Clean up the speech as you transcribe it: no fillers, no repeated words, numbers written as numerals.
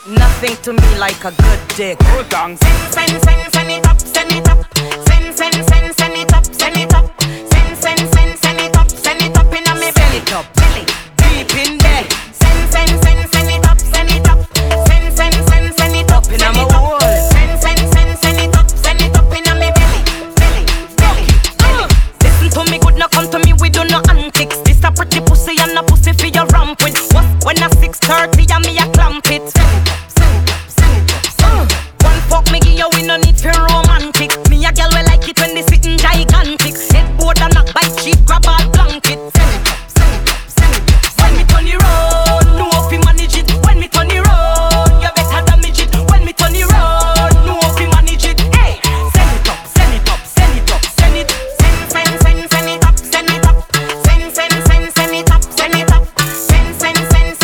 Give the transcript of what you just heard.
Nothing to me like a good dick. Hold on. Send it up, send it up. Send it up, send it up. Send it up in a me belly top. Belly deep in there. Send it up, send it up. Send it up in a me hole. Send it up in a me belly. Listen to me good, now come to me, we do no antics. This a pretty pussy and a pussy for your ramp with. When a 6:30